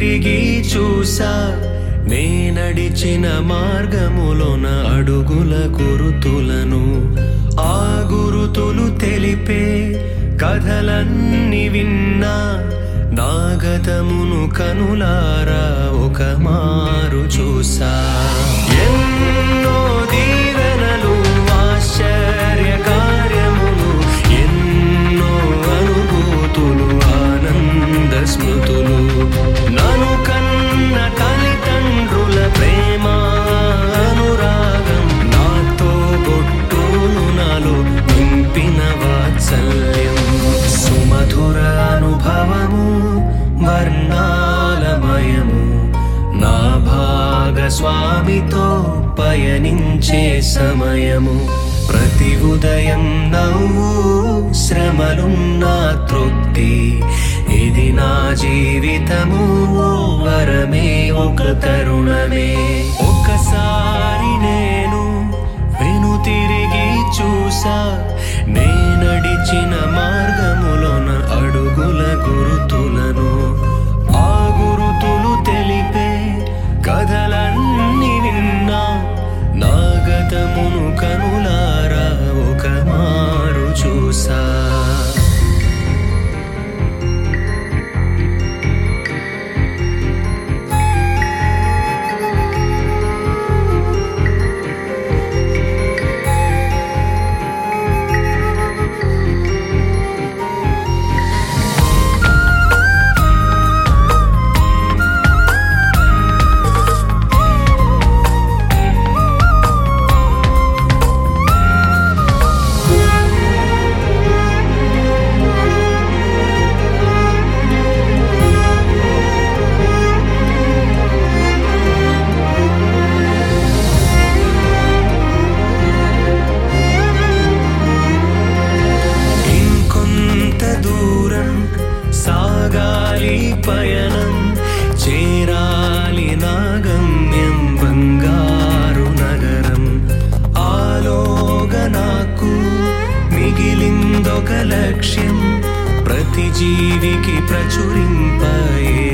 తిరిగి చూసా నే నడిచిన మార్గములోన అడుగుల గురుతులను ఆ గురుతులు తెలిపే కథలన్నీ విన్నా నా గతమును కనులారా ఒక మారు చూసా ఎన్నో దీవెనలు ఆశ్చర్య కార్యములు ఎన్నో అనుభూతులు ఆనంద స్మృతులు నను కన్న తల్లిదండ్రుల ప్రేమ అనురాగం నాతో బొట్టును నాలో నింపిన వాత్సల్యం సుమధుర అనుభవము వర్ణాలమయము నా భాగస్వామితో పయనించే సమయము ప్రతి ఉదయం నవ్వు శ్రమలున్నా తృప్తి ఇది నా జీవితము వరమే ఒక తరుణమే ఒకసారి నేను వెనుతిరిగి చూసా నే నడిచిన మార్గములోన అడుగుల గురుతులను ఆ గురుతులు తెలిపే కథలన్నీ విన్నా నా గతమును కనులారా ఒక మారు చూసా సాగాలి పయనం చేరాలి నా గమ్యం బంగారు నగరం ఆలోగా నాకు మిగిలిందొక లక్ష్యం ప్రతి జీవికి ప్రచురింపే